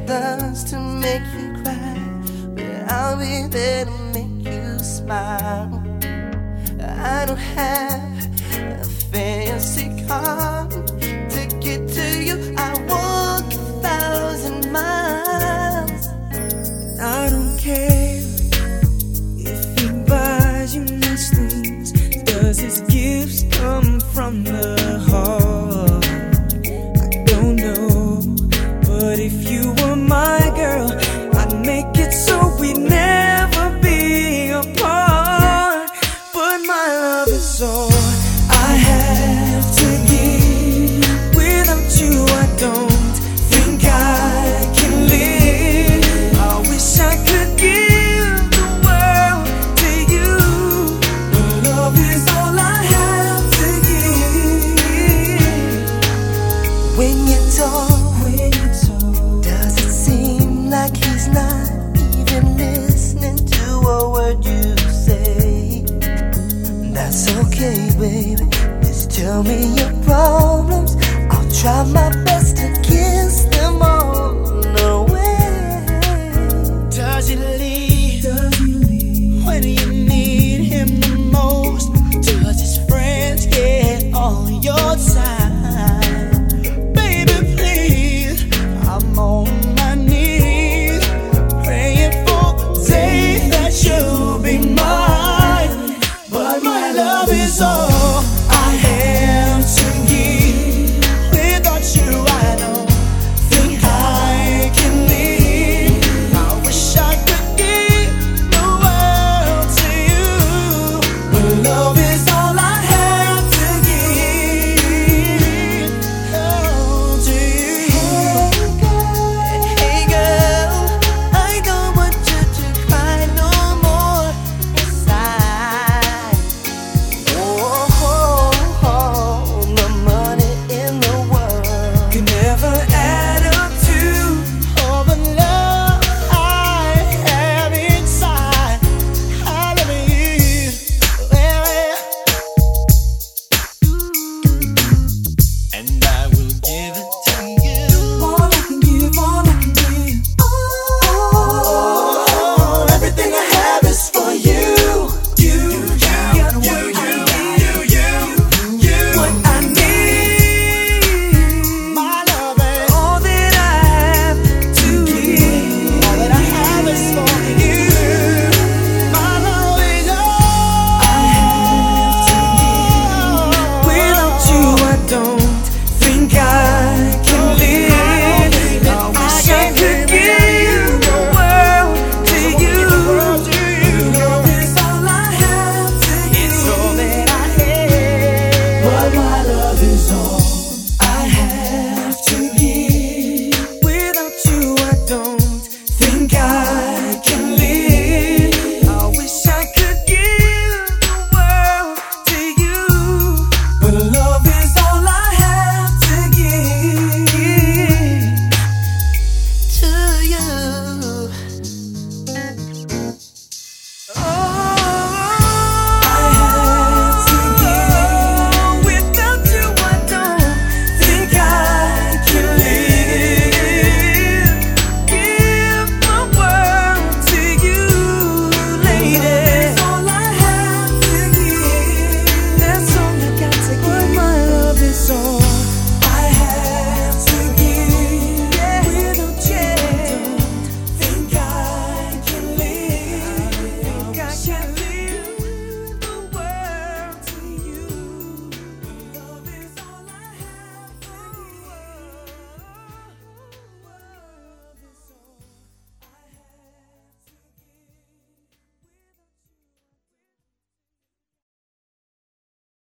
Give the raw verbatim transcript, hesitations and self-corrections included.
does to make you cry, but I'll be there to make you smile. I don't have a fancy car to get to you. I walk a thousand miles. I don't care if he buys you nice things. Does his gifts come from the heart? I don't know, but if you were my girl, I'd make it so we'd never be apart. But my love is all I have to give. Without you I don't think I can live. I wish I could give the world to you, but love is all I have to give. When you talk, When you talk, does it seem like he's not even listening to a word you say? That's okay, baby. Just tell me your problems. I'll try my best to kiss them all